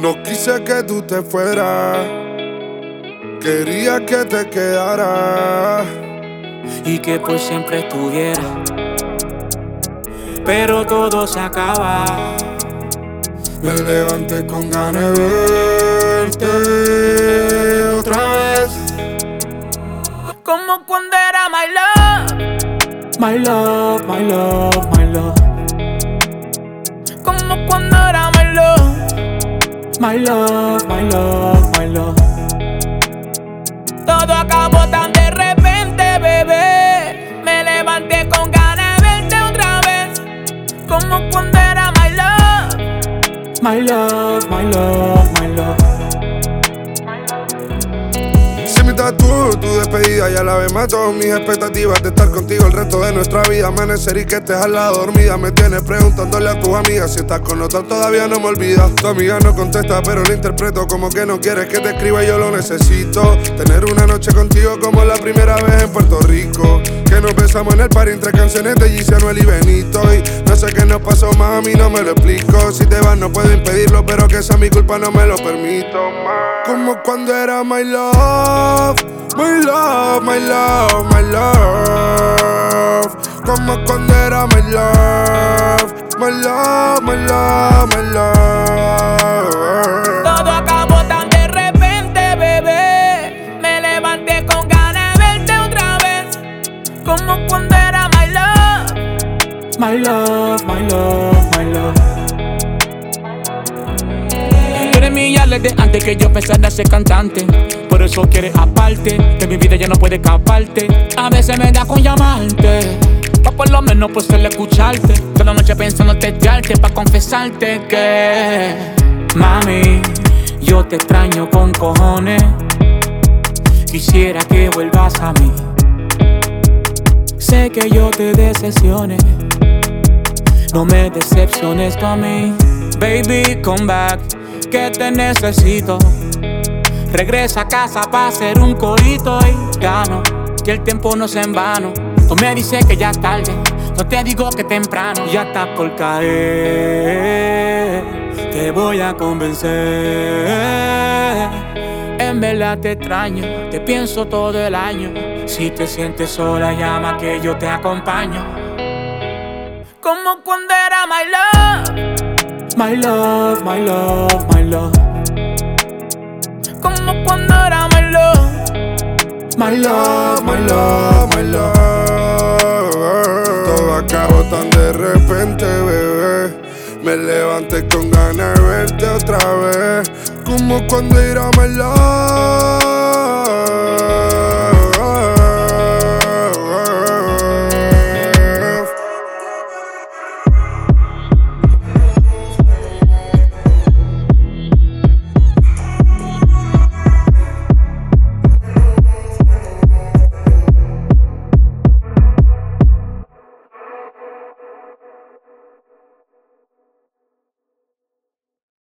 No quise que tú te fueras, quería que te quedaras y que por siempre estuviera. Pero todo se acaba. Me levanté con ganas de verte otra vez, como cuando era my love. My love, my love, my love. Como cuando era my love. My love, my love, my love. Todo acabó tan de repente, bebé. Me levanté con ganas de verte otra vez, como cuando era my love. My love, my love, my love. Tu despedida ya la vez mató mis expectativas de estar contigo el resto de nuestra vida. Amanecer y que estés al lado dormida me tienes preguntándole a tus amigas si estás con otra todavía no me olvidas. Tu amiga no contesta pero lo interpreto como que no quieres que te escriba y yo lo necesito. Tener una noche contigo como la primera vez en Puerto Rico, que nos besamos en el party entre canciones de Gigi, Anuel y Benito. Y no sé qué nos pasó más, a mí no me lo explico. Si te vas no puedo impedirlo, pero que sea mi culpa no me lo permito más. Como cuando era my love, my love, my love, my love. Como cuando era my love, my love, my love, my love. Todo acabó tan de repente, bebé. Me levanté con ganas de verte otra vez, como cuando era my love. My love, my love, my love. Tú eres mi ale de antes que yo pensara ser cantante. Por eso quieres aparte, que mi vida ya no puede escaparte. A veces me da con llamarte, pa' por lo menos por solo escucharte. Toda la noche pensando testearte, pa' confesarte que mami, yo te extraño con cojones. Quisiera que vuelvas a mí. Sé que yo te decepcioné, no me decepciones tú a mí. Baby, come back, que te necesito. Regresa a casa pa' hacer un corito y gano, que el tiempo no es en vano. Tú me dices que ya es tarde, no te digo que temprano. Ya estás por caer, te voy a convencer. En verdad te extraño, te pienso todo el año. Si te sientes sola, llama que yo te acompaño. Como cuando era my love. My love, my love, my love. Como cuando era my love. My love, my love, my love. Todo acabó tan de repente, bebé. Me levanté con ganas de verte otra vez, como cuando era my love.